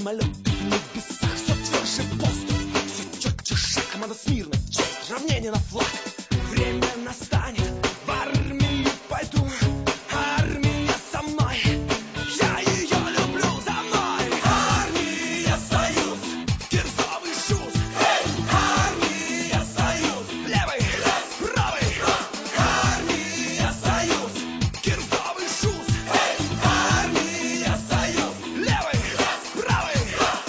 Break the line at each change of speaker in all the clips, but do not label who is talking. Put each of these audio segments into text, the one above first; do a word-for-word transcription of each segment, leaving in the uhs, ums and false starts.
самолет в небесах, все тверже поступ, все четче шаг, команда смирно, честь, равнение на флаг. Время настанет, в армию пойду, армия со мной, я ее люблю, за мной. Армия, союз, кирзовый шут, армия, союз, левый, правый, армия, союз, кирзовый шут, армия, союз, левый, правый.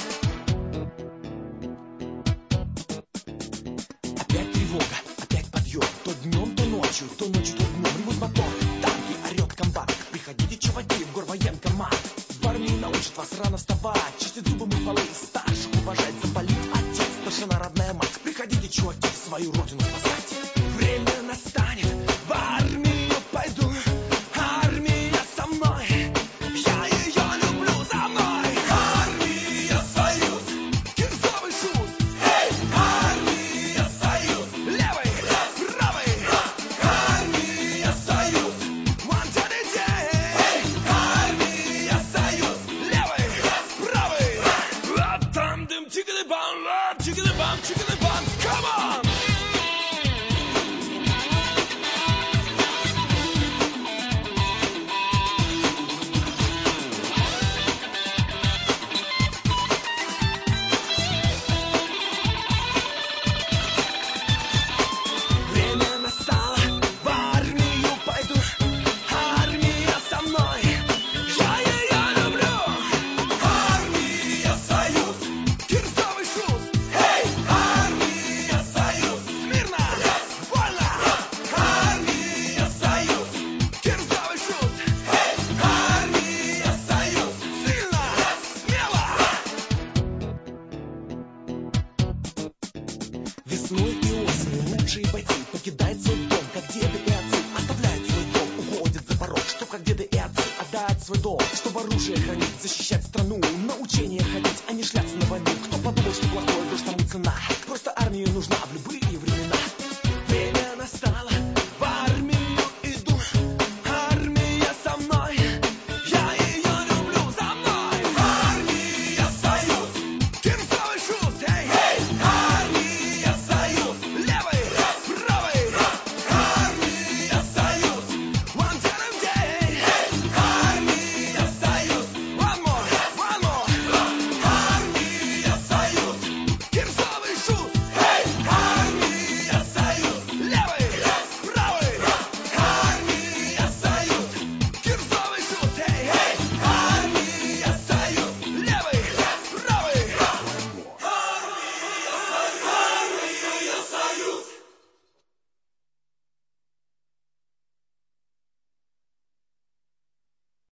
Опять тревога, опять подъем, то днем, то ночью, то ночью, то днем, ревут мотор, танки, орет комбат, приходите, чуваки, в горвоенкомат. В армии научат вас рано вставать, чистить зубы мыть полы, старших уважать, заболит отец, старшина родная мать. Приходите, чуваки, свою родину спасать. Время настанет, в армию пойду, армия со мной, я ее люблю, за мной. Армия, союз, кирзовый шут, армия, союз, левый, правый, армия, союз, one twenty day, армия, союз, левый, правый. А там дым, чикали-бам, чикали-бам, чикали-бам, come on! Время настало, в армию пойду, армия со мной, я ее люблю. Армия, союз, кирзовый шут, армия, союз, смирно, вольно. Армия, союз, кирзовый шут, армия, союз, сильно, смело. Весной и осенью лучшие бойцы покидают свой дом, как деды и отцы, оставляют свой дом, уходят за порог, чтоб как деды и отцы отдать свой дом, чтоб оружие хранить, защищать страну, на учения ходить, а не шляться на войну. Кто подумал, что плохой дождь тому цена, просто армии нужна